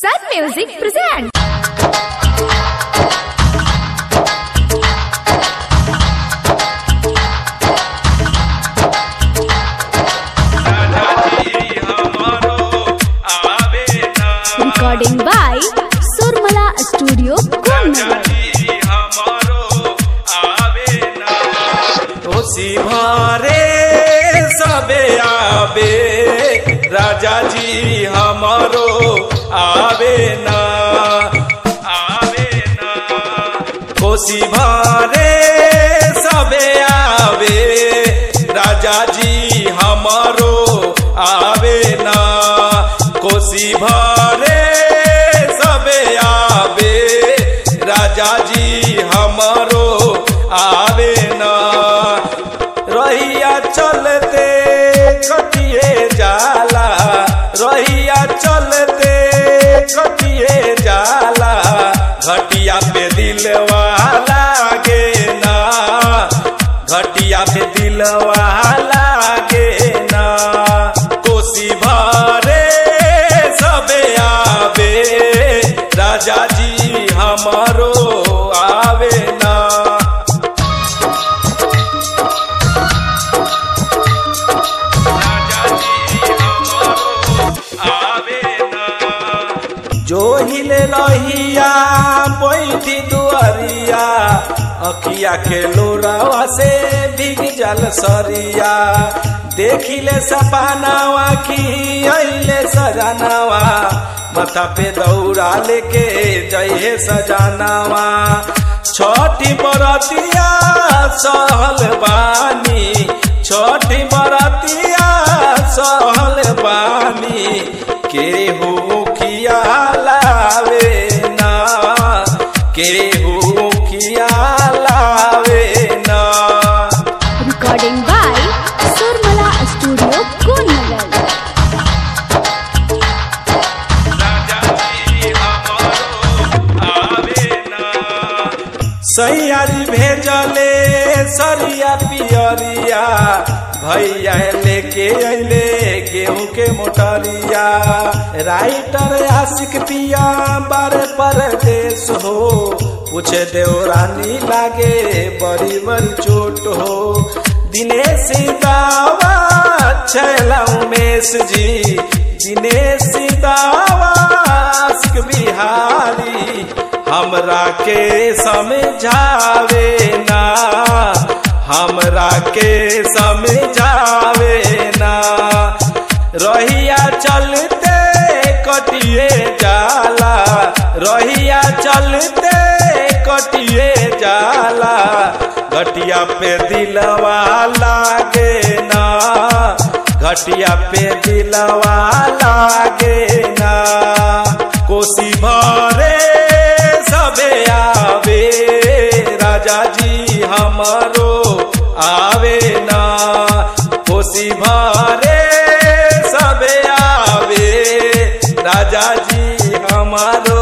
Sun Music presents. Recording by Surmala Studio, Gunnagar. कोसी भारे सबे आवे राजा जी हमारो आवे ना कोसी भारे सबे आवे राजा जी हमारो आवे ना कोसी भारे सबे आवे राजा जी हमारो आवे ना रहिया चलते कटिए जाला रहिया चलते कटिए जाला घटिया पे दिलवा लागे ना घटिया पे दिलवा लागे ना कोसी भारे सबे आवे राजा जी हमारो आवे ना जो हिले लहिया बैठी दुआरिया अखिया के लोरावा से भीग जल सरिया देखिले सपनावा की अइले सजनावा माथा पे दौड़ा लेके जइहे सजनावा छठी बरतिया सहल बानी छठी बरतिया सहल बानी केहू किया लावे ना केहू किया लावे ना Recording by Surmala Studio, Gunnagar. सैयारी भेजले सरिया पियरिया भैया लेके अइले गेहूं के मोटरिया राइटर आशिक पिया बारे परदेश हो पूछे देवरानी लागे बड़ी बड़ी चोट हो दिनेश दावा छैला उमेश जी दिनेश दावा आशिक बिहारी हमरा के समझावे ना हमरा के समझावे ना रहिया चलते कटिए जाला रहिया चलते कटिए जाला घटिया पे दिलवा लागे ना घटिया पे दिलवा लागे ना कोसी भरे सबे आवे राजा जी हमारो आवे ना कोसी भारे सबे आवे राजा जी हमारो